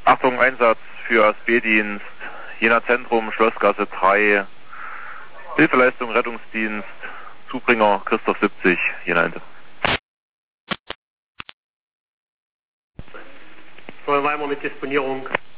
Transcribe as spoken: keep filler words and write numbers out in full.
Achtung, Einsatz für A S B-Dienst, Jena Zentrum, Schlossgasse drei, Hilfeleistung, Rettungsdienst, Zubringer Christoph siebzig, Jena Ente. Weimar mit Disponierung.